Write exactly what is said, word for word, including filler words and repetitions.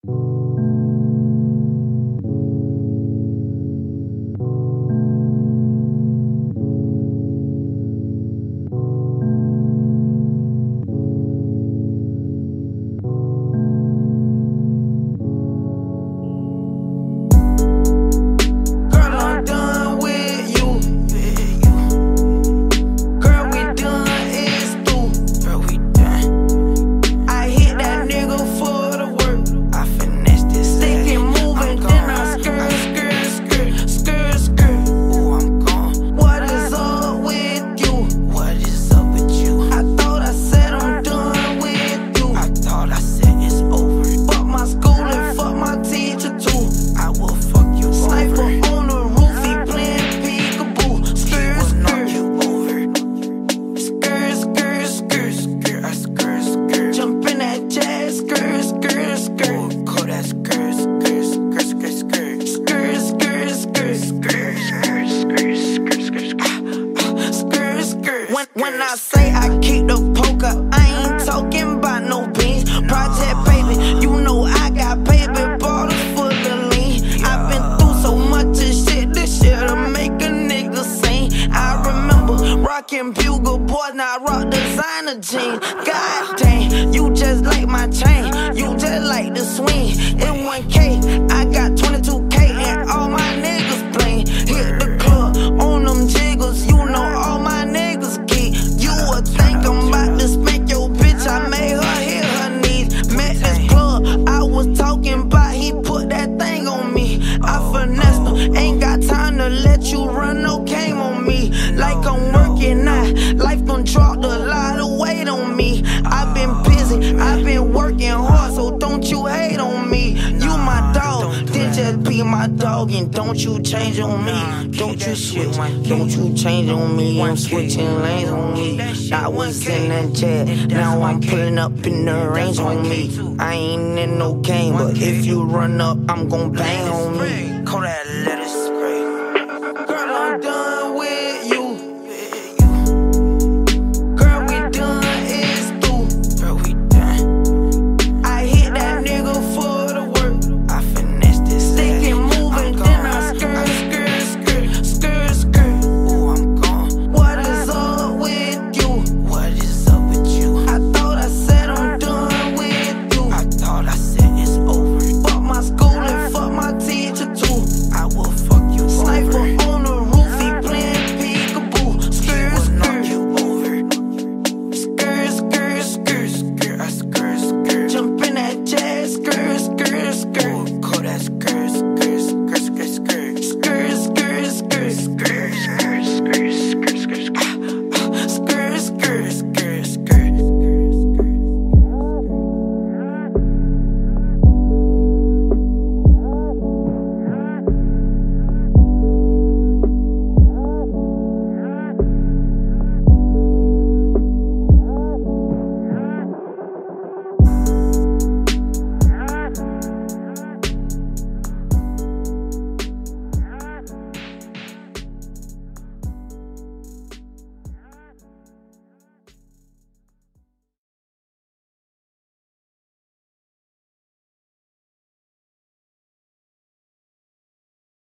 When I say I keep the poker, I ain't talking about no beans. Project baby, you know I got baby bottles full of lean. I've been through so much of shit, this shit'll make a nigga sing. I remember rocking bugle boys, now I rock designer jeans. God dang, you just like my chain, you just like the swing. In one K, I got twenty-two K and all my niggas bling. Hit the club on them jiggles, you know all my niggas geek. You would think I'm about to spank your bitch, I made her hit her knees. Met this plug, I was talking about, he put that thing on me. I finessed him, ain't got time to let you run no game on me. Like I'm working now, life done dropped a lot of weight on me. I've been busy, I've been working hard, so don't you hate on me. You my dog, then just be my dog, and don't you change on me. Don't you switch, don't you change on me. I'm switching lanes on me. I was in that jet, now I'm pulling up in the range on me. I ain't in no game, but if you run up, I'm gon' bang on me. Call that letter.